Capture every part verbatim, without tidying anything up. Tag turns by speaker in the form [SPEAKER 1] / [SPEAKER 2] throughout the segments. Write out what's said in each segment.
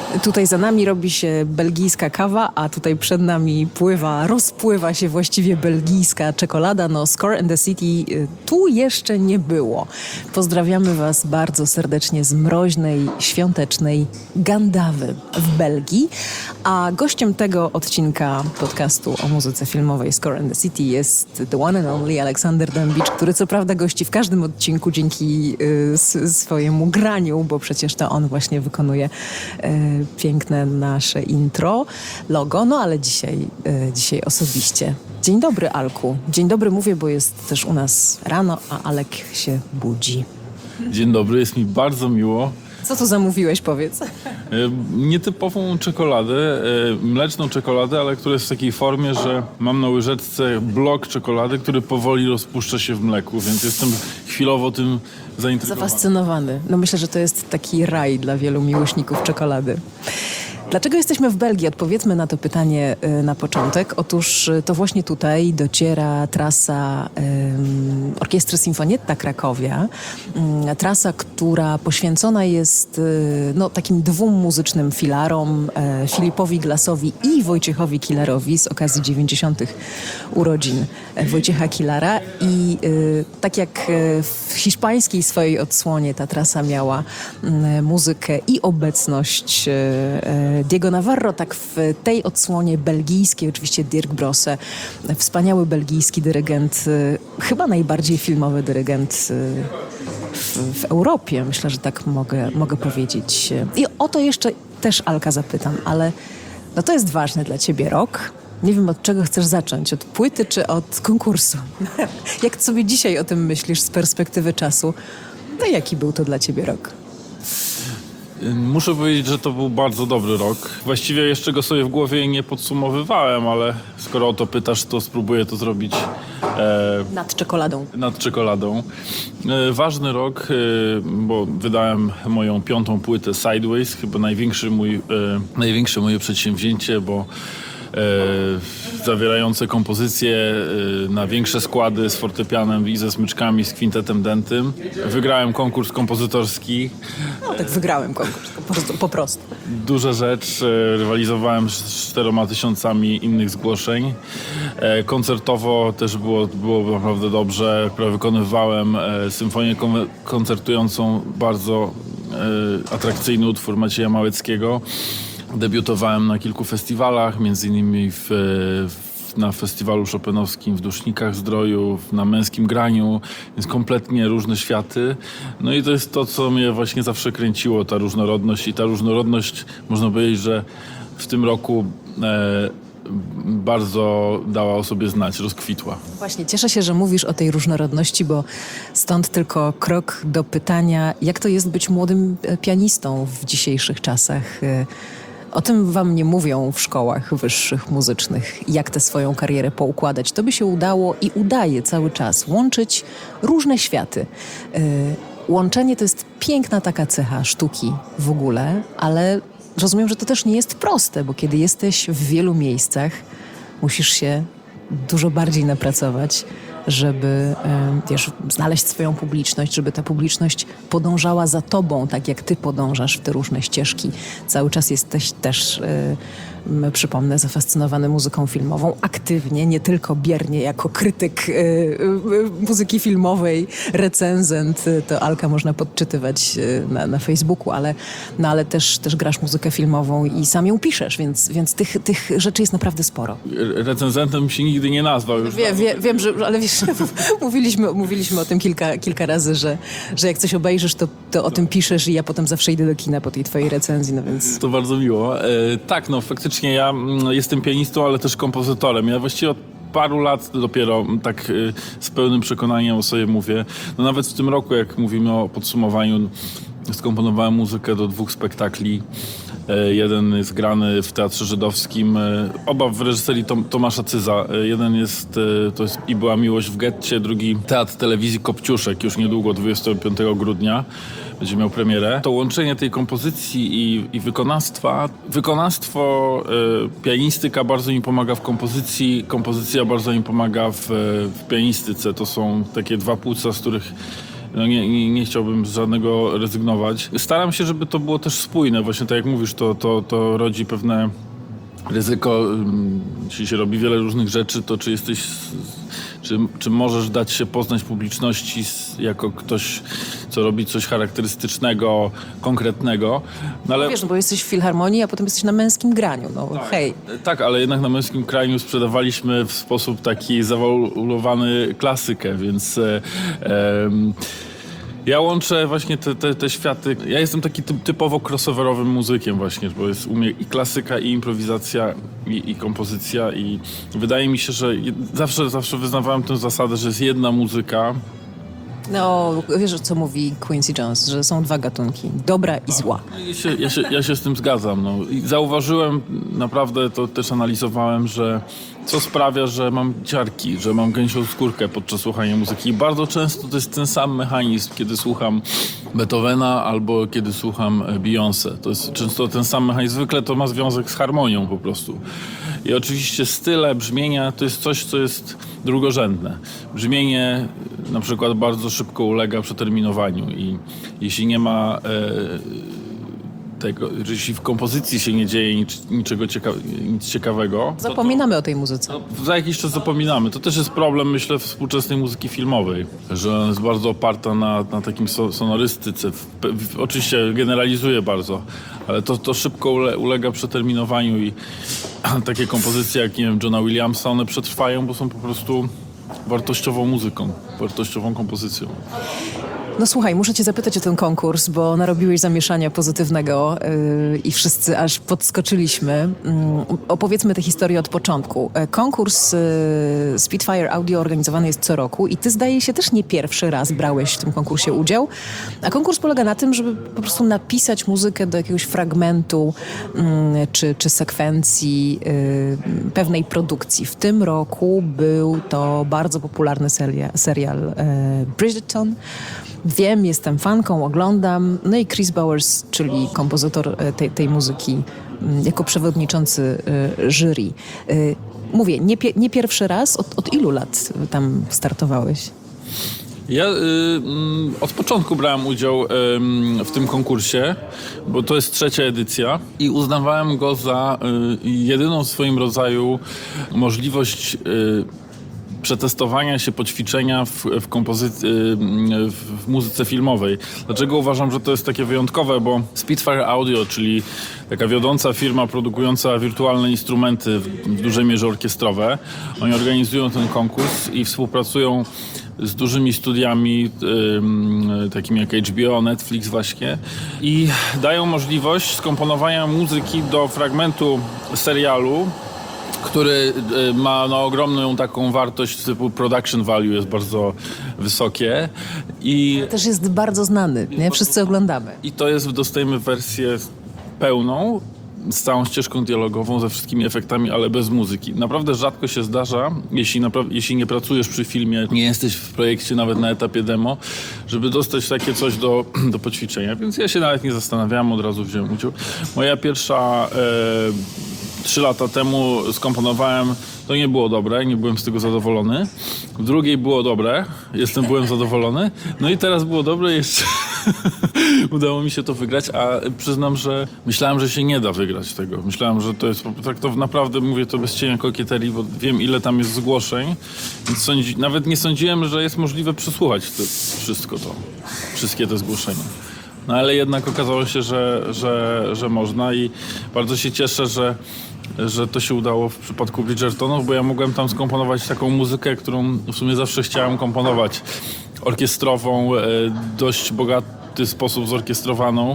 [SPEAKER 1] Tutaj za nami robi się belgijska kawa, a tutaj przed nami pływa, rozpływa się właściwie belgijska czekolada. No, Score and the City y, tu jeszcze nie było. Pozdrawiamy Was bardzo serdecznie z mroźnej, świątecznej Gandawy w Belgii. A gościem tego odcinka podcastu o muzyce filmowej Score and the City jest the one and only Aleksander Dębicz, który co prawda gości w każdym odcinku dzięki y, s, swojemu graniu, bo przecież to on właśnie wykonuje y, piękne nasze intro, logo, no ale dzisiaj, y, dzisiaj osobiście. Dzień dobry, Alku. Dzień dobry mówię, bo jest też u nas rano, a Alek się budzi.
[SPEAKER 2] Dzień dobry, jest mi bardzo miło.
[SPEAKER 1] Co tu zamówiłeś, powiedz?
[SPEAKER 2] E, Nietypową czekoladę, e, mleczną czekoladę, ale która jest w takiej formie, że mam na łyżeczce blok czekolady, który powoli rozpuszcza się w mleku, więc jestem chwilowo tym zaintrygowany.
[SPEAKER 1] Zafascynowany. No myślę, że to jest taki raj dla wielu miłośników czekolady. Dlaczego jesteśmy w Belgii? Odpowiedzmy na to pytanie y, na początek. Otóż y, to właśnie tutaj dociera trasa y, Orkiestry Sinfonietta Krakowia. Y, trasa, która poświęcona jest y, no, takim dwóm muzycznym filarom, y, Filipowi Glassowi i Wojciechowi Kilarowi z okazji dziewięćdziesiątych urodzin Wojciecha Kilara. I y, tak jak y, w hiszpańskiej swojej odsłonie ta trasa miała y, muzykę i obecność y, y, Diego Navarro, tak w tej odsłonie belgijskiej, oczywiście Dirk Brosse, wspaniały belgijski dyrygent, chyba najbardziej filmowy dyrygent w, w Europie, myślę, że tak mogę, mogę powiedzieć. I o to jeszcze też Alka zapytam, ale no to jest ważny dla ciebie rok. Nie wiem, od czego chcesz zacząć, od płyty czy od konkursu? Jak sobie dzisiaj o tym myślisz z perspektywy czasu, to jaki był to dla ciebie rok?
[SPEAKER 2] Muszę powiedzieć, że to był bardzo dobry rok. Właściwie jeszcze go sobie w głowie nie podsumowywałem, ale skoro o to pytasz, to spróbuję to zrobić e,
[SPEAKER 1] Nad czekoladą.
[SPEAKER 2] nad czekoladą. E, ważny rok, e, bo wydałem moją piątą płytę Sideways, chyba największy mój, e, największe moje przedsięwzięcie, bo E, zawierające kompozycje e, na większe składy z fortepianem i ze smyczkami, z kwintetem dętym. Wygrałem konkurs kompozytorski.
[SPEAKER 1] No tak, wygrałem konkurs, po prostu. Po prostu.
[SPEAKER 2] Duża rzecz, e, rywalizowałem z czteroma tysiącami innych zgłoszeń. E, koncertowo też było, było naprawdę dobrze. Wykonywałem e, symfonię kon- koncertującą, bardzo e, atrakcyjny utwór Macieja Małeckiego. Debiutowałem na kilku festiwalach, między innymi w, w, na festiwalu chopinowskim w Dusznikach Zdroju, na Męskim Graniu, więc kompletnie różne światy. No i to jest to, co mnie właśnie zawsze kręciło, ta różnorodność i ta różnorodność, można powiedzieć, że w tym roku e, bardzo dała o sobie znać, rozkwitła.
[SPEAKER 1] Właśnie, cieszę się, że mówisz o tej różnorodności, bo stąd tylko krok do pytania, jak to jest być młodym pianistą w dzisiejszych czasach? O tym wam nie mówią w szkołach wyższych muzycznych, jak tę swoją karierę poukładać. To by się udało i udaje cały czas łączyć różne światy. Yy, łączenie to jest piękna taka cecha sztuki w ogóle, ale rozumiem, że to też nie jest proste, bo kiedy jesteś w wielu miejscach, musisz się dużo bardziej napracować, żeby wiesz, znaleźć swoją publiczność, żeby ta publiczność podążała za tobą, tak jak ty podążasz w te różne ścieżki. Cały czas jesteś też, y, przypomnę, zafascynowany muzyką filmową, aktywnie, nie tylko biernie, jako krytyk y, y, muzyki filmowej, recenzent, to Alka można podczytywać y, na, na Facebooku, ale, no, ale też, też grasz muzykę filmową i sam ją piszesz, więc, więc tych, tych rzeczy jest naprawdę sporo.
[SPEAKER 2] Recenzentem się nigdy nie nazwał już.
[SPEAKER 1] Wie, wie, wiem, że, ale wiesz, mówiliśmy, mówiliśmy o tym kilka, kilka razy, że, że jak coś obejrzysz, to, to o tym piszesz i ja potem zawsze idę do kina po tej twojej recenzji, no więc...
[SPEAKER 2] To bardzo miło. E, tak, no faktycznie ja mm, jestem pianistą, ale też kompozytorem. Ja właściwie od paru lat dopiero tak y, z pełnym przekonaniem o sobie mówię. No nawet w tym roku, jak mówimy o podsumowaniu, skomponowałem muzykę do dwóch spektakli. Jeden jest grany w Teatrze Żydowskim, oba w reżyserii Tom, Tomasza Cyza. Jeden jest, to jest I była miłość w getcie, drugi Teatr Telewizji Kopciuszek, już niedługo, dwudziestego piątego grudnia. Będzie miał premierę. To łączenie tej kompozycji i, i wykonawstwa. Wykonawstwo, y, pianistyka bardzo mi pomaga w kompozycji, kompozycja bardzo mi pomaga w, w pianistyce. To są takie dwa płuca, z których no nie, nie, nie chciałbym z żadnego rezygnować. Staram się, żeby to było też spójne. Właśnie tak jak mówisz, to, to, to rodzi pewne ryzyko. Jeśli się robi wiele różnych rzeczy, to czy jesteś... Czy, czy możesz dać się poznać publiczności jako ktoś, co robi coś charakterystycznego, konkretnego. No ale...
[SPEAKER 1] Wiesz, no bo jesteś w filharmonii, a potem jesteś na Męskim Graniu. No
[SPEAKER 2] tak,
[SPEAKER 1] hej.
[SPEAKER 2] Tak, ale jednak na Męskim Kraju sprzedawaliśmy w sposób taki zawaulowany klasykę, więc... E, e, ja łączę właśnie te, te, te światy. Ja jestem taki typ, typowo crossoverowym muzykiem właśnie, bo jest u mnie i klasyka, i improwizacja, i, i kompozycja i wydaje mi się, że zawsze, zawsze wyznawałem tę zasadę, że jest jedna muzyka.
[SPEAKER 1] No, wiesz, co mówi Quincy Jones, że są dwa gatunki, dobra i zła.
[SPEAKER 2] Ja się, ja się, ja się z tym zgadzam. No. I zauważyłem, naprawdę to też analizowałem, że co sprawia, że mam ciarki, że mam gęsią skórkę podczas słuchania muzyki. I bardzo często to jest ten sam mechanizm, kiedy słucham Beethovena albo kiedy słucham Beyoncé. To jest często ten sam mechanizm. Zwykle to ma związek z harmonią po prostu. I oczywiście style, brzmienia to jest coś, co jest drugorzędne. Brzmienie na przykład bardzo szybko ulega przeterminowaniu i jeśli nie ma e, tego, jeśli w kompozycji się nie dzieje nic, niczego cieka nic ciekawego...
[SPEAKER 1] Zapominamy o tej muzyce.
[SPEAKER 2] To, to za jakiś czas zapominamy. To też jest problem, myślę, współczesnej muzyki filmowej, że ona jest bardzo oparta na, na takim so, sonorystyce. W, w, oczywiście generalizuję bardzo, ale to, to szybko ule, ulega przeterminowaniu i takie kompozycje jak, nie wiem, Johna Williamsa, one przetrwają, bo są po prostu wartościową muzyką, wartościową kompozycją.
[SPEAKER 1] No słuchaj, muszę cię zapytać o ten konkurs, bo narobiłeś zamieszania pozytywnego yy, i wszyscy aż podskoczyliśmy. Yy, opowiedzmy tę historię od początku. Yy, konkurs yy, Spitfire Audio organizowany jest co roku i ty, zdaje się, też nie pierwszy raz brałeś w tym konkursie udział. A konkurs polega na tym, żeby po prostu napisać muzykę do jakiegoś fragmentu yy, czy, czy sekwencji yy, pewnej produkcji. W tym roku był to bardzo popularny seria, serial yy, Bridgerton. Wiem, jestem fanką, oglądam. No i Chris Bowers, czyli kompozytor tej, tej muzyki, jako przewodniczący jury. Mówię, nie, pie, nie pierwszy raz. Od, od ilu lat tam startowałeś?
[SPEAKER 2] Ja y, y, od początku brałem udział y, w tym konkursie, bo to jest trzecia edycja i uznawałem go za y, jedyną w swoim rodzaju możliwość y, przetestowania się, poćwiczenia w, w, kompozy- w muzyce filmowej. Dlaczego uważam, że to jest takie wyjątkowe? Bo Spitfire Audio, czyli taka wiodąca firma produkująca wirtualne instrumenty, w dużej mierze orkiestrowe, oni organizują ten konkurs i współpracują z dużymi studiami, yy, takimi jak H B O, Netflix właśnie, i dają możliwość skomponowania muzyki do fragmentu serialu, który ma no, ogromną taką wartość typu production value, jest bardzo wysokie. I
[SPEAKER 1] też jest bardzo znany, nie? Wszyscy oglądamy.
[SPEAKER 2] I to jest, dostajemy wersję pełną, z całą ścieżką dialogową, ze wszystkimi efektami, ale bez muzyki. Naprawdę rzadko się zdarza, jeśli, jeśli nie pracujesz przy filmie, nie jesteś w projekcie nawet na etapie demo, żeby dostać takie coś do, do poćwiczenia. Więc ja się nawet nie zastanawiałem, od razu wziąłem udział. Moja pierwsza... E, Trzy lata temu skomponowałem, to nie było dobre, nie byłem z tego zadowolony. W drugiej było dobre, jestem, byłem zadowolony. No i teraz było dobre, jeszcze udało mi się to wygrać, a przyznam, że myślałem, że się nie da wygrać tego. Myślałem, że to jest, tak to naprawdę mówię to bez cienia kokieterii, bo wiem, ile tam jest zgłoszeń, więc sądzi, nawet nie sądziłem, że jest możliwe przesłuchać to, wszystko to, wszystkie te zgłoszenia. No ale jednak okazało się, że, że, że można i bardzo się cieszę, że, że to się udało w przypadku Bridgertonów, bo ja mogłem tam skomponować taką muzykę, którą w sumie zawsze chciałem komponować. Orkiestrową, dość bogaty sposób zorkiestrowaną,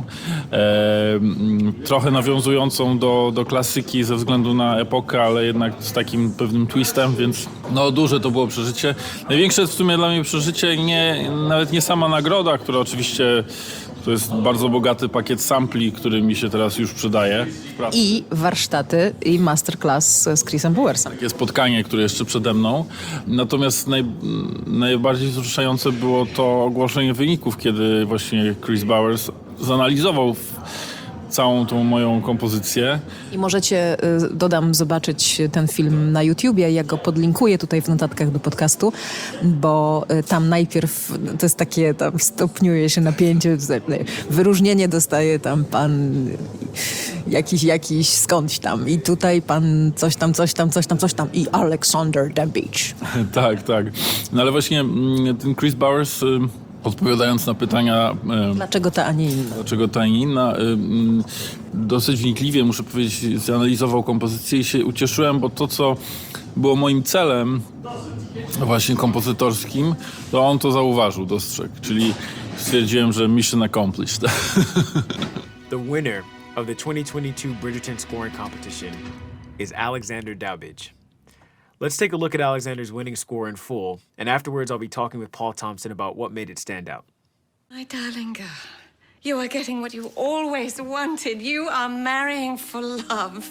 [SPEAKER 2] trochę nawiązującą do, do klasyki ze względu na epokę, ale jednak z takim pewnym twistem, więc no duże to było przeżycie. Największe w sumie dla mnie przeżycie, nie, nawet nie sama nagroda, która oczywiście to jest bardzo bogaty pakiet sampli, który mi się teraz już przydaje.
[SPEAKER 1] I warsztaty, i masterclass z Chrisem Bowersem.
[SPEAKER 2] Takie spotkanie, które jeszcze przede mną. Natomiast naj, najbardziej wzruszające było to ogłoszenie wyników, kiedy właśnie Chris Bowers zanalizował całą tą moją kompozycję.
[SPEAKER 1] I możecie, y, dodam, zobaczyć ten film na YouTubie. Ja go podlinkuję tutaj w notatkach do podcastu, bo y, tam najpierw to jest takie, tam stopniuje się napięcie, wyróżnienie dostaje tam pan jakiś, jakiś skądś tam i tutaj pan coś tam, coś tam, coś tam, coś tam i Alexander Dambich.
[SPEAKER 2] Tak, tak. No ale właśnie mm, ten Chris Bowers, y, odpowiadając na pytania, y,
[SPEAKER 1] Dlaczego ta, a nie inna?
[SPEAKER 2] dlaczego ta, nie inna, y, mm, dosyć wnikliwie, muszę powiedzieć, zanalizował kompozycję i się ucieszyłem, bo to, co było moim celem właśnie kompozytorskim, to on to zauważył, dostrzegł. Czyli stwierdziłem, że mission accomplished.
[SPEAKER 3] The winner of the twenty twenty-two Bridgerton Scoring Competition is Alexander Daubich. Let's take a look at Alexander's winning score in full, and afterwards I'll be talking with Paul Thompson about what made it stand out.
[SPEAKER 4] My darling girl, you are getting what you always wanted. You are marrying for love.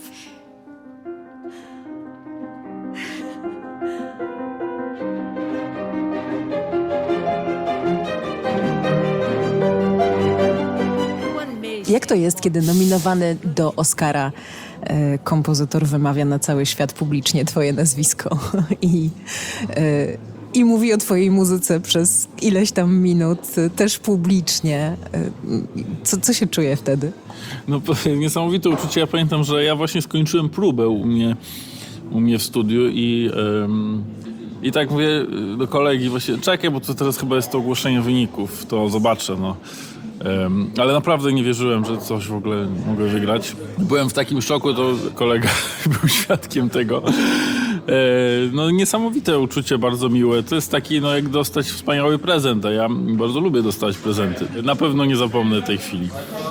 [SPEAKER 1] Jak to jest, kiedy nominowany do Oscara e, kompozytor wymawia na cały świat publicznie twoje nazwisko i, e, i mówi o twojej muzyce przez ileś tam minut, e, też publicznie. E, co, co się czuje wtedy?
[SPEAKER 2] No, niesamowite uczucie. Ja pamiętam, że ja właśnie skończyłem próbę u mnie, u mnie w studiu i, ym, i tak mówię do kolegi właśnie, czekaj, bo to teraz chyba jest to ogłoszenie wyników, to zobaczę, no. Ym, ale naprawdę nie wierzyłem, że coś w ogóle mogę wygrać. Byłem w takim szoku, to kolega był świadkiem tego. E, no niesamowite uczucie, bardzo miłe. To jest taki, no jak dostać wspaniały prezent, a ja bardzo lubię dostawać prezenty. Na pewno nie zapomnę tej chwili.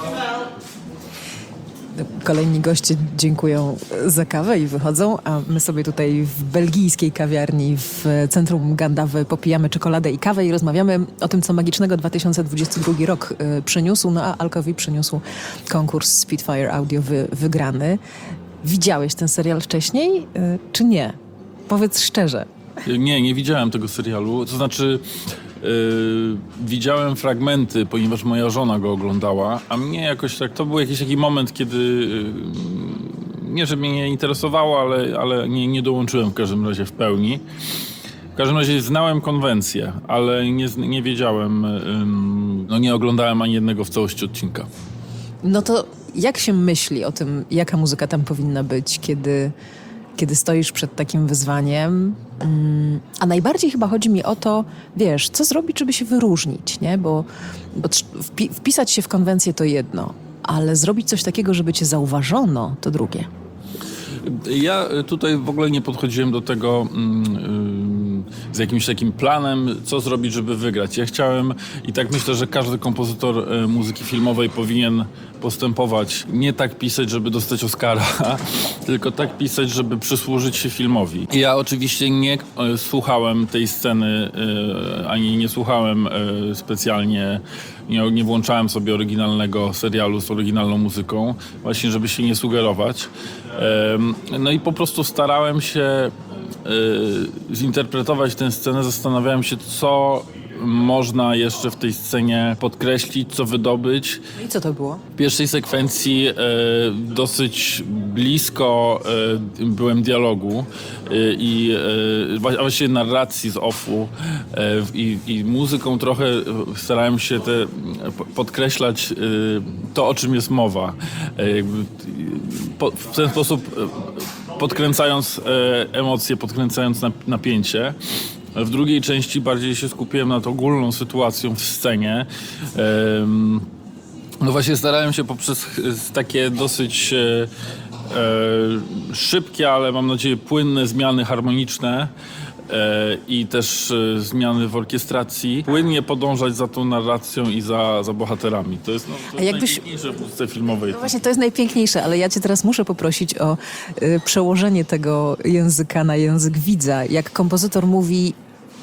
[SPEAKER 1] Kolejni goście dziękują za kawę i wychodzą, a my sobie tutaj w belgijskiej kawiarni w centrum Gandawy popijamy czekoladę i kawę i rozmawiamy o tym, co magicznego dwa tysiące dwudziesty drugi rok y, przyniósł, no a Alkowi przyniósł konkurs Spitfire Audio wy, wygrany. Widziałeś ten serial wcześniej, y, czy nie? Powiedz szczerze.
[SPEAKER 2] Nie, nie widziałem tego serialu. To znaczy, yy, widziałem fragmenty, ponieważ moja żona go oglądała, a mnie jakoś tak, to był jakiś taki moment, kiedy yy, nie, że mnie nie interesowało, ale, ale nie, nie dołączyłem w każdym razie w pełni. W każdym razie znałem konwencję, ale nie, nie wiedziałem, yy, no nie oglądałem ani jednego w całości odcinka.
[SPEAKER 1] No to jak się myśli o tym, jaka muzyka tam powinna być, kiedy... kiedy stoisz przed takim wyzwaniem, mm, a najbardziej chyba chodzi mi o to, wiesz, co zrobić, żeby się wyróżnić, nie? Bo, bo wpi- wpisać się w konwencję to jedno, ale zrobić coś takiego, żeby cię zauważono, to drugie.
[SPEAKER 2] Ja tutaj w ogóle nie podchodziłem do tego mm, y, z jakimś takim planem, co zrobić, żeby wygrać. Ja chciałem i tak myślę, że każdy kompozytor y, muzyki filmowej powinien postępować. Nie tak pisać, żeby dostać Oscara, tylko tak pisać, żeby przysłużyć się filmowi. Ja oczywiście nie y, słuchałem tej sceny, y, ani nie słuchałem y, specjalnie, nie, nie włączałem sobie oryginalnego serialu z oryginalną muzyką, właśnie żeby się nie sugerować. No i po prostu starałem się y, zinterpretować tę scenę, zastanawiałem się, co można jeszcze w tej scenie podkreślić, co wydobyć.
[SPEAKER 1] I co to było?
[SPEAKER 2] W pierwszej sekwencji y, dosyć blisko y, byłem dialogu y, i y, właściwie narracji z offu y, i, i muzyką trochę starałem się te, podkreślać y, to, o czym jest mowa. Y, jakby, po, w ten sposób y, podkręcając y, emocje, podkręcając napięcie. W drugiej części bardziej się skupiłem nad ogólną sytuacją w scenie. Um, no właśnie starałem się poprzez takie dosyć e, e, szybkie, ale mam nadzieję płynne zmiany harmoniczne e, i też e, zmiany w orkiestracji, płynnie podążać za tą narracją i za, za bohaterami. To jest, no, to
[SPEAKER 1] A
[SPEAKER 2] jest
[SPEAKER 1] jakbyś-
[SPEAKER 2] najpiękniejsze w muzyce filmowej.
[SPEAKER 1] No właśnie, to jest najpiękniejsze, ale ja cię teraz muszę poprosić o y, przełożenie tego języka na język widza. Jak kompozytor mówi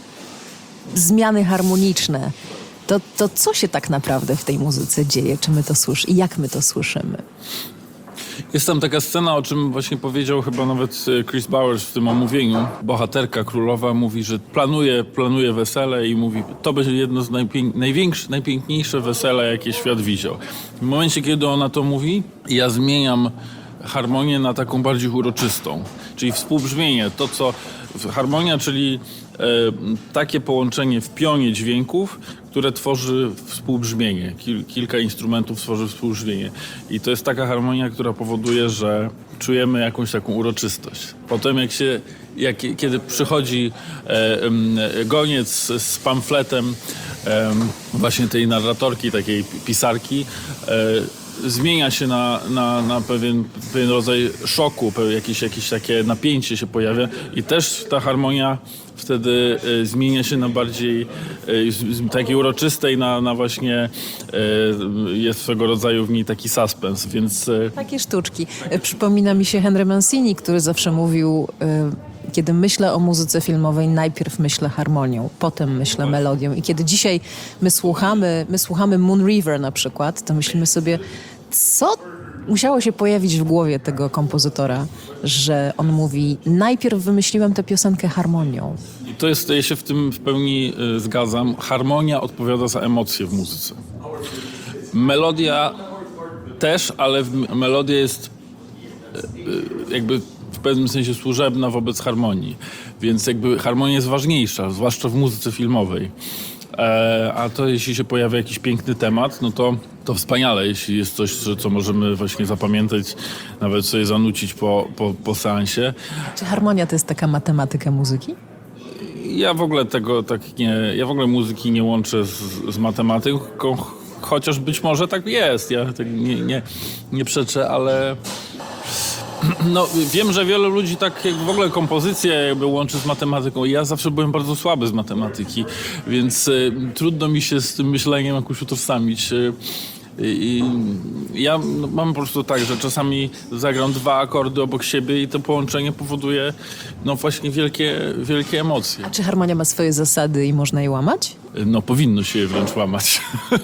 [SPEAKER 1] zmiany harmoniczne, to, to co się tak naprawdę w tej muzyce dzieje? Czy my to słyszymy? I jak my to słyszymy?
[SPEAKER 2] Jest tam taka scena, o czym właśnie powiedział chyba nawet Chris Bowers w tym omówieniu. Bohaterka królowa mówi, że planuje, planuje wesele i mówi, to będzie jedno z najpięk- największe, najpiękniejsze wesele, jakie świat widział. W momencie, kiedy ona to mówi, ja zmieniam harmonię na taką bardziej uroczystą, czyli współbrzmienie. To, co harmonia, czyli e, takie połączenie w pionie dźwięków, które tworzy współbrzmienie. Kil, kilka instrumentów tworzy współbrzmienie. I to jest taka harmonia, która powoduje, że czujemy jakąś taką uroczystość. Potem jak się, jak, kiedy przychodzi e, e, goniec z pamfletem e, właśnie tej narratorki, takiej pisarki, e, zmienia się na, na, na pewien, pewien rodzaj szoku, jakieś, jakieś takie napięcie się pojawia i też ta harmonia wtedy y, zmienia się na bardziej y, z, z takiej uroczystej, na, na właśnie y, jest swego rodzaju w niej taki suspens, więc... Y,
[SPEAKER 1] Takie sztuczki. E, Przypomina mi się Henry Mancini, który zawsze mówił, e, kiedy myślę o muzyce filmowej, najpierw myślę harmonią, potem myślę melodią. I kiedy dzisiaj my słuchamy, my słuchamy Moon River na przykład, to myślimy sobie, co musiało się pojawić w głowie tego kompozytora, że on mówi, najpierw wymyśliłem tę piosenkę harmonią.
[SPEAKER 2] I to jest, ja się w tym w pełni y, zgadzam. Harmonia odpowiada za emocje w muzyce. Melodia też, ale w, melodia jest y, y, jakby w pewnym sensie służebna wobec harmonii. Więc jakby harmonia jest ważniejsza, zwłaszcza w muzyce filmowej. E, a to jeśli się pojawia jakiś piękny temat, no to, to wspaniale, jeśli jest coś, co, co możemy właśnie zapamiętać, nawet sobie zanucić po, po, po seansie.
[SPEAKER 1] Czy harmonia to jest taka matematyka muzyki?
[SPEAKER 2] Ja w ogóle tego tak nie, ja w ogóle muzyki nie łączę z, z matematyką, chociaż być może tak jest, ja tak nie, nie, nie przeczę, ale no, wiem, że wielu ludzi tak jak w ogóle kompozycję jakby łączy z matematyką. Ja zawsze byłem bardzo słaby z matematyki, więc y, trudno mi się z tym myśleniem jakoś utożsamić. Y, I ja no, mam po prostu tak, że czasami zagram dwa akordy obok siebie i to połączenie powoduje no właśnie wielkie, wielkie emocje.
[SPEAKER 1] A czy harmonia ma swoje zasady i można je łamać?
[SPEAKER 2] No powinno się je wręcz łamać.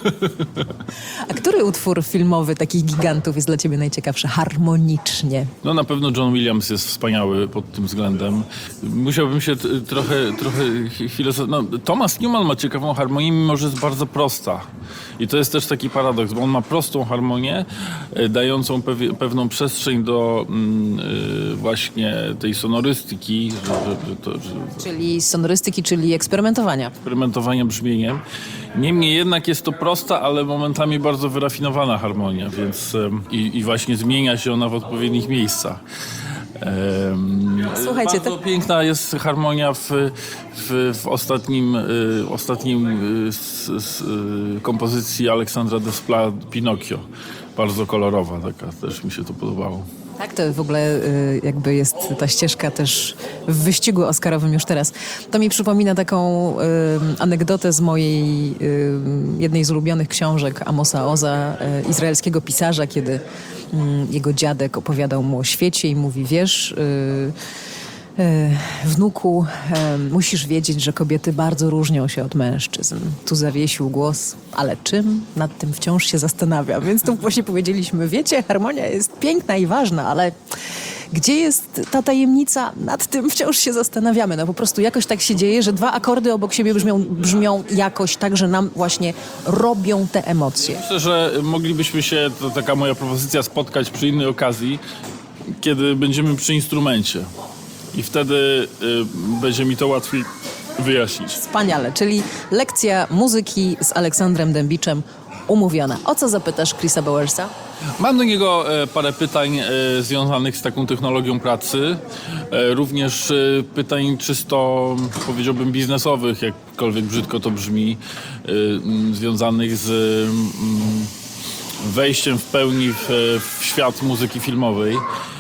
[SPEAKER 1] A który utwór filmowy takich gigantów jest dla ciebie najciekawszy harmonicznie?
[SPEAKER 2] No na pewno John Williams jest wspaniały pod tym względem. Musiałbym się t- trochę, trochę filozof... No, Thomas Newman ma ciekawą harmonię, mimo że jest bardzo prosta. I to jest też taki paradoks, bo on ma prostą harmonię, e, dającą pew- pewną przestrzeń do mm, e, właśnie tej sonorystyki, że, że, że to, że
[SPEAKER 1] Czyli sonorystyki, czyli eksperymentowania.
[SPEAKER 2] eksperymentowania brzmieniem. Niemniej jednak jest to prosta, ale momentami bardzo wyrafinowana harmonia, więc em, i, i właśnie zmienia się ona w odpowiednich miejscach. Em,
[SPEAKER 1] Słuchajcie,
[SPEAKER 2] bardzo
[SPEAKER 1] tak-
[SPEAKER 2] piękna jest harmonia w, w, w ostatnim, y, ostatnim y, s, s, y, kompozycji Aleksandra Desplat Pinokio. Bardzo kolorowa taka, też mi się to podobało.
[SPEAKER 1] Tak, to w ogóle y, jakby jest ta ścieżka też w wyścigu oscarowym już teraz. To mi przypomina taką y, anegdotę z mojej y, jednej z ulubionych książek Amosa Oza, y, izraelskiego pisarza, kiedy y, jego dziadek opowiadał mu o świecie i mówi, wiesz... Y, Wnuku, musisz wiedzieć, że kobiety bardzo różnią się od mężczyzn. Tu zawiesił głos, ale czym? Nad tym wciąż się zastanawiam. Więc tu właśnie powiedzieliśmy, wiecie, harmonia jest piękna i ważna, ale gdzie jest ta tajemnica? Nad tym wciąż się zastanawiamy. No po prostu jakoś tak się dzieje, że dwa akordy obok siebie brzmią, brzmią jakoś tak, że nam właśnie robią te emocje.
[SPEAKER 2] Myślę, że moglibyśmy się, to taka moja propozycja, spotkać przy innej okazji, kiedy będziemy przy instrumencie. I wtedy y, będzie mi to łatwiej wyjaśnić.
[SPEAKER 1] Wspaniale, czyli lekcja muzyki z Aleksandrem Dębiczem umówiona. O co zapytasz Chrisa Bowersa?
[SPEAKER 2] Mam do niego e, parę pytań e, związanych z taką technologią pracy. E, również e, pytań czysto, powiedziałbym, biznesowych, jakkolwiek brzydko to brzmi, e, m, związanych z m, wejściem w pełni w, w świat muzyki filmowej.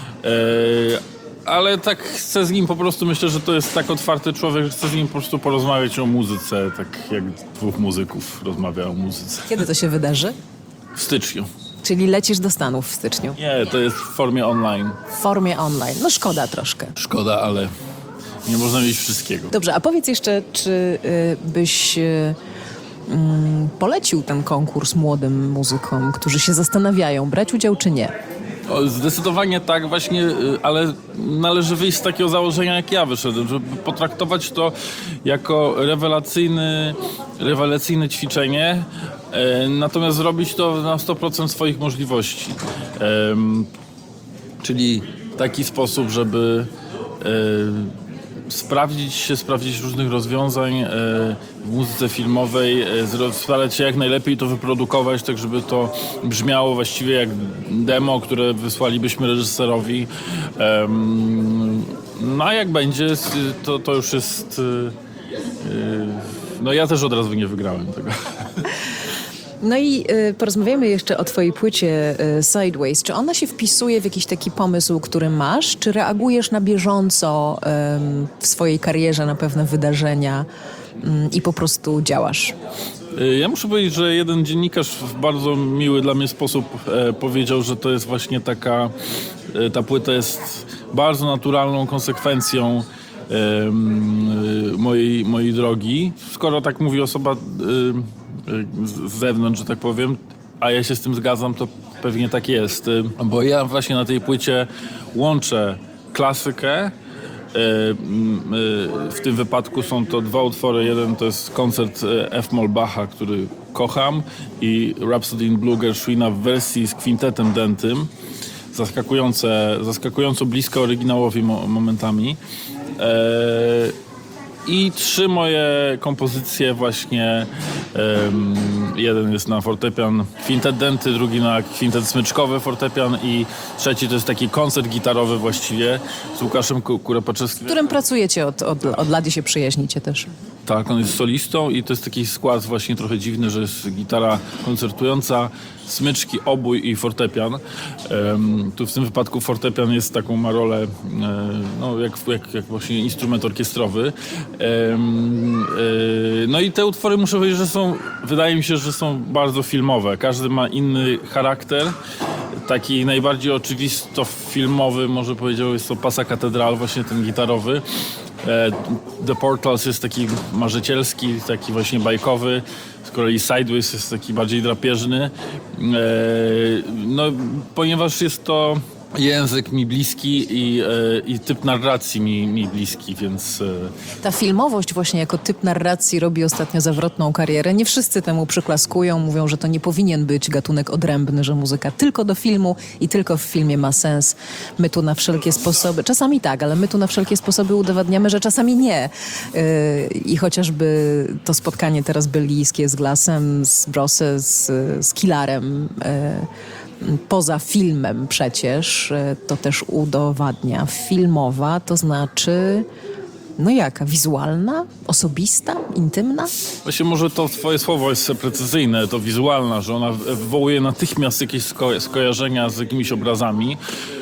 [SPEAKER 2] E, Ale tak chcę z nim po prostu, myślę, że to jest tak otwarty człowiek, że chcę z nim po prostu porozmawiać o muzyce, tak jak dwóch muzyków rozmawia o muzyce.
[SPEAKER 1] Kiedy to się wydarzy?
[SPEAKER 2] W styczniu.
[SPEAKER 1] Czyli lecisz do Stanów w styczniu.
[SPEAKER 2] Nie, to jest w formie online.
[SPEAKER 1] W formie online. No szkoda troszkę.
[SPEAKER 2] Szkoda, ale nie można mieć wszystkiego.
[SPEAKER 1] Dobrze, a powiedz jeszcze, czy y, byś y, mm, polecił ten konkurs młodym muzykom, którzy się zastanawiają, brać udział czy nie?
[SPEAKER 2] O, zdecydowanie tak właśnie, y, ale należy wyjść z takiego założenia, jak ja wyszedłem, żeby potraktować to jako rewelacyjny, rewelacyjne ćwiczenie, e, natomiast zrobić to na sto procent swoich możliwości. Em, czyli w taki sposób, żeby e, sprawdzić się, sprawdzić różnych rozwiązań e, w muzyce filmowej, e, zro- starać się jak najlepiej to wyprodukować, tak żeby to brzmiało właściwie jak demo, które wysłalibyśmy reżyserowi. Em, no a jak będzie, s- to, to już jest... e, e, no ja też od razu nie wygrałem tego.
[SPEAKER 1] No i y, porozmawiamy jeszcze o twojej płycie y, Sideways. Czy ona się wpisuje w jakiś taki pomysł, który masz? Czy reagujesz na bieżąco ym, w swojej karierze na pewne wydarzenia ym, i po prostu działasz?
[SPEAKER 2] Y, Ja muszę powiedzieć, że jeden dziennikarz w bardzo miły dla mnie sposób e, powiedział, że to jest właśnie taka, e, ta płyta jest bardzo naturalną konsekwencją em, y, mojej, mojej drogi. Skoro tak mówi osoba y, y, z zewnątrz, że tak powiem, a ja się z tym zgadzam, to pewnie tak jest. Y, Bo ja właśnie na tej płycie łączę klasykę. Y, y, W tym wypadku są to dwa utwory. Jeden to jest koncert y, F-moll Bacha, który kocham, i Rhapsody in Blue Gershwina w wersji z kwintetem dętym. Zaskakujące, zaskakująco blisko oryginałowi mo- momentami. E, I trzy moje kompozycje właśnie, em, jeden jest na fortepian kwintet dęty, drugi na kwintet smyczkowy fortepian i trzeci to jest taki koncert gitarowy właściwie z Łukaszem Ku- Kurepaczewskim.
[SPEAKER 1] Z którym pracujecie od, od, od lat i się przyjaźnicie też.
[SPEAKER 2] Tak, on jest solistą i to jest taki skład właśnie trochę dziwny, że jest gitara koncertująca, smyczki, obój i fortepian. Um, tu w tym wypadku fortepian jest taką ma rolę, e, no jak, jak, jak właśnie instrument orkiestrowy. Um, e, no i te utwory muszę powiedzieć, że są, wydaje mi się, że są bardzo filmowe. Każdy ma inny charakter. Taki najbardziej oczywisto filmowy, może powiedział, jest to Pasa Katedral, właśnie ten gitarowy. E, The Portals jest taki marzycielski, taki właśnie bajkowy. Z kolei Sideways jest taki bardziej drapieżny. E, no, ponieważ jest to język mi bliski i, e, i typ narracji mi, mi bliski, więc... E,
[SPEAKER 1] Ta filmowość właśnie jako typ narracji robi ostatnio zawrotną karierę. Nie wszyscy temu przyklaskują, mówią, że to nie powinien być gatunek odrębny, że muzyka tylko do filmu i tylko w filmie ma sens. My tu na wszelkie sposoby, czasami tak, ale my tu na wszelkie sposoby udowadniamy, że czasami nie. Yy, I chociażby to spotkanie teraz belijskie z Glassem, z Brose, z, z Killarem, yy, poza filmem przecież, y, to też udowadnia. Filmowa to znaczy, no jaka? Wizualna? Osobista? Intymna?
[SPEAKER 2] Właśnie może to twoje słowo jest precyzyjne, to wizualna, że ona wywołuje natychmiast jakieś sko- skojarzenia z jakimiś obrazami.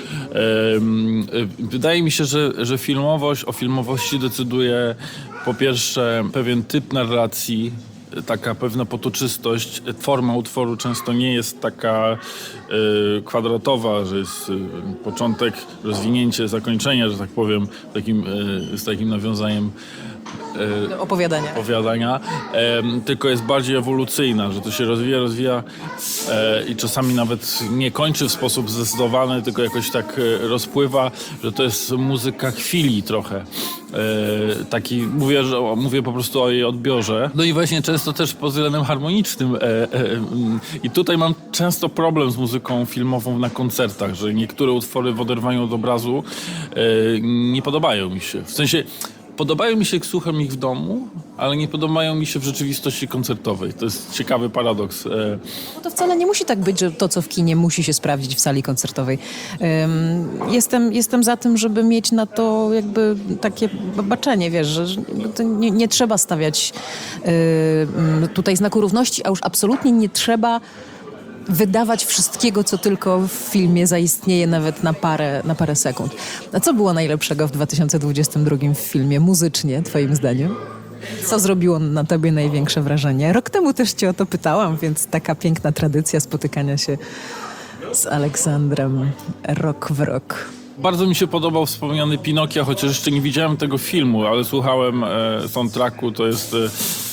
[SPEAKER 2] Em, Wydaje mi się, że, że filmowość, o filmowości decyduje po pierwsze pewien typ narracji, taka pewna potoczystość. Forma utworu często nie jest taka y, kwadratowa, że jest y, początek, rozwinięcie, zakończenie, że tak powiem, takim, y, z takim nawiązaniem y,
[SPEAKER 1] Opowiadania.
[SPEAKER 2] opowiadania, em, tylko jest bardziej ewolucyjna, że to się rozwija, rozwija e, i czasami nawet nie kończy w sposób zdecydowany, tylko jakoś tak e, rozpływa, że to jest muzyka chwili trochę. E, taki, mówię, że, o, mówię po prostu o jej odbiorze. No i właśnie często też pod względem harmonicznym. E, e, mm, I tutaj mam często problem z muzyką filmową na koncertach, że niektóre utwory w oderwaniu od obrazu e, nie podobają mi się. W sensie podobają mi się, jak słucham ich w domu, ale nie podobają mi się w rzeczywistości koncertowej. To jest ciekawy paradoks. E,
[SPEAKER 1] No to wcale nie musi tak być, że to, co w kinie, musi się sprawdzić w sali koncertowej. Ym, jestem, jestem za tym, żeby mieć na to jakby takie baczenie, wiesz, że że to nie, nie trzeba stawiać ym, tutaj znaku równości, a już absolutnie nie trzeba wydawać wszystkiego, co tylko w filmie zaistnieje nawet na parę, na parę sekund. A co było najlepszego w dwa tysiące dwudziestym drugim w filmie muzycznie, twoim zdaniem? Co zrobiło na tobie największe wrażenie? Rok temu też cię o to pytałam, więc taka piękna tradycja spotykania się z Aleksandrem rok w rok.
[SPEAKER 2] Bardzo mi się podobał wspomniany Pinokio, chociaż jeszcze nie widziałem tego filmu, ale słuchałem e, soundtracku. To jest e,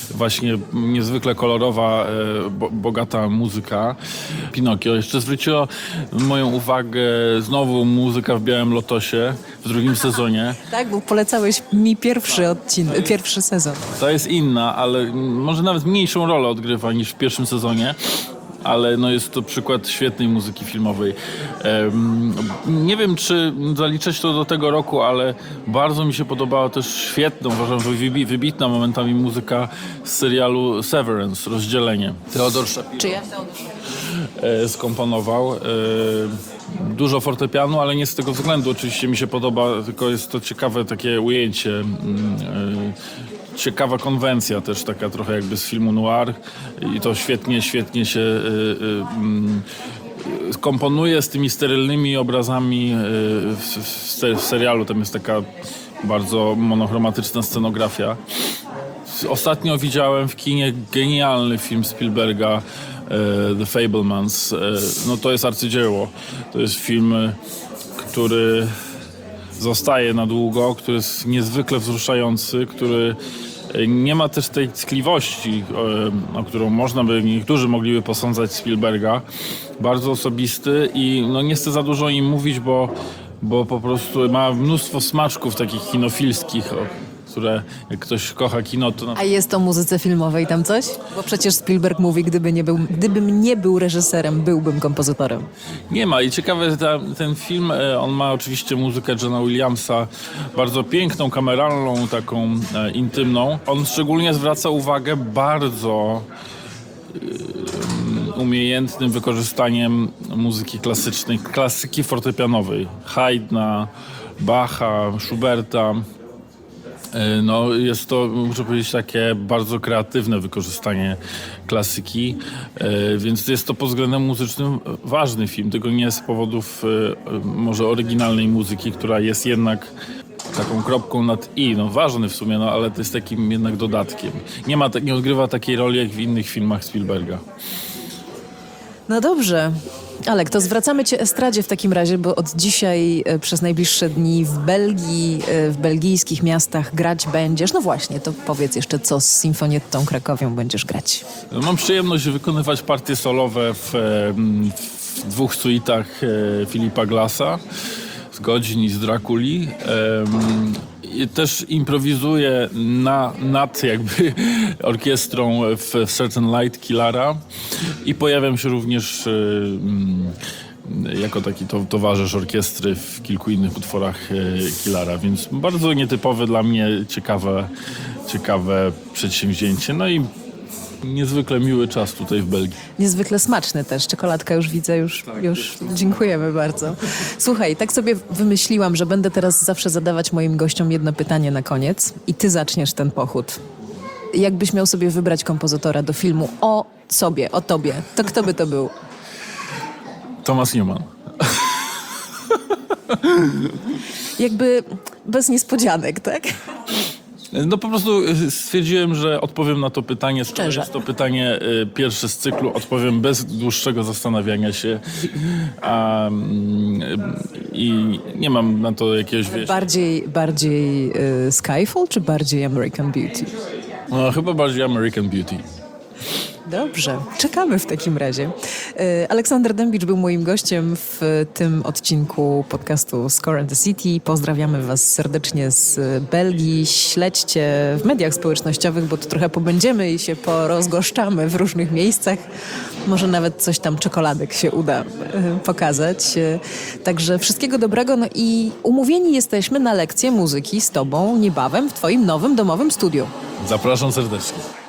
[SPEAKER 2] właśnie niezwykle kolorowa, e, bo, bogata muzyka. Pinokio. Jeszcze zwróciło moją uwagę znowu muzyka w Białym Lotosie w drugim sezonie.
[SPEAKER 1] Tak, bo polecałeś mi pierwszy odcinek, pierwszy sezon.
[SPEAKER 2] To jest inna, ale może nawet mniejszą rolę odgrywa niż w pierwszym sezonie. Ale no jest to przykład świetnej muzyki filmowej. Um, nie wiem, czy zaliczać to do tego roku, ale bardzo mi się podobała też świetna, uważam, wybi- wybitna momentami muzyka z serialu Severance, Rozdzielenie. Teodor Shapiro
[SPEAKER 1] Czy ja?
[SPEAKER 2] e, skomponował. E, dużo fortepianu, ale nie z tego względu. Oczywiście mi się podoba, tylko jest to ciekawe takie ujęcie. Mm, e, Ciekawa konwencja też, taka trochę jakby z filmu noir i to świetnie, świetnie się y, y, y, komponuje z tymi sterylnymi obrazami y, w, w, w serialu. Tam jest taka bardzo monochromatyczna scenografia. Ostatnio widziałem w kinie genialny film Spielberga, y, The Fabelmans. Y, no to jest arcydzieło. To jest film, y, który zostaje na długo, który jest niezwykle wzruszający, który nie ma też tej tkliwości, o którą można by, niektórzy mogliby posądzać Spielberga. Bardzo osobisty i no nie chcę za dużo o nim mówić, bo, bo po prostu ma mnóstwo smaczków takich kinofilskich, które jak ktoś kocha kino, to...
[SPEAKER 1] A jest o muzyce filmowej tam coś? Bo przecież Spielberg mówi, gdyby nie był, gdybym nie był reżyserem, byłbym kompozytorem.
[SPEAKER 2] Nie ma i ciekawe, ta, ten film, on ma oczywiście muzykę Johna Williamsa, bardzo piękną, kameralną, taką e, intymną. On szczególnie zwraca uwagę bardzo e, umiejętnym wykorzystaniem muzyki klasycznej, klasyki fortepianowej. Haydna, Bacha, Schuberta. No, jest to, muszę powiedzieć, takie bardzo kreatywne wykorzystanie klasyki, więc jest to pod względem muzycznym ważny film, tylko nie z powodów może oryginalnej muzyki, która jest jednak taką kropką nad i, no ważny w sumie, no ale to jest takim jednak dodatkiem. Nie ma, nie odgrywa takiej roli jak w innych filmach Spielberga.
[SPEAKER 1] No dobrze. Alek, to zwracamy cię estradzie w takim razie, bo od dzisiaj e, przez najbliższe dni w Belgii, e, w belgijskich miastach grać będziesz. No właśnie, to powiedz jeszcze, co z Sinfonietą Krakowią będziesz grać.
[SPEAKER 2] No, mam przyjemność wykonywać partie solowe w, w dwóch suitach e, Filipa Glassa, z Godzin i z Drakuli. E, i też improwizuję na, nad jakby orkiestrą w, w Certain Light Killara i pojawiam się również e, jako taki to, towarzysz orkiestry w kilku innych utworach e, Killara, więc bardzo nietypowe dla mnie, ciekawe, ciekawe przedsięwzięcie. No i niezwykle miły czas tutaj w Belgii.
[SPEAKER 1] Niezwykle smaczny też. Czekoladka już widzę, już, już dziękujemy bardzo. Słuchaj, tak sobie wymyśliłam, że będę teraz zawsze zadawać moim gościom jedno pytanie na koniec i ty zaczniesz ten pochód. Jakbyś miał sobie wybrać kompozytora do filmu o sobie, o tobie, to kto by to był?
[SPEAKER 2] Thomas Newman.
[SPEAKER 1] Jakby bez niespodzianek, tak?
[SPEAKER 2] No po prostu stwierdziłem, że odpowiem na to pytanie.
[SPEAKER 1] Szczerze.
[SPEAKER 2] Jest to pytanie y, pierwsze z cyklu. Odpowiem bez dłuższego zastanawiania się. A, mm, I nie mam na to jakiegoś wieści.
[SPEAKER 1] Bardziej, bardziej y, Skyfall czy bardziej American Beauty?
[SPEAKER 2] No, chyba bardziej American Beauty.
[SPEAKER 1] Dobrze, czekamy w takim razie. E, Aleksander Dębicz był moim gościem w tym odcinku podcastu Score and the City. Pozdrawiamy was serdecznie z Belgii. Śledźcie w mediach społecznościowych, bo tu trochę pobędziemy i się porozgoszczamy w różnych miejscach. Może nawet coś tam czekoladek się uda e, pokazać. E, Także wszystkiego dobrego. No i umówieni jesteśmy na lekcję muzyki z tobą niebawem w twoim nowym domowym studiu.
[SPEAKER 2] Zapraszam serdecznie.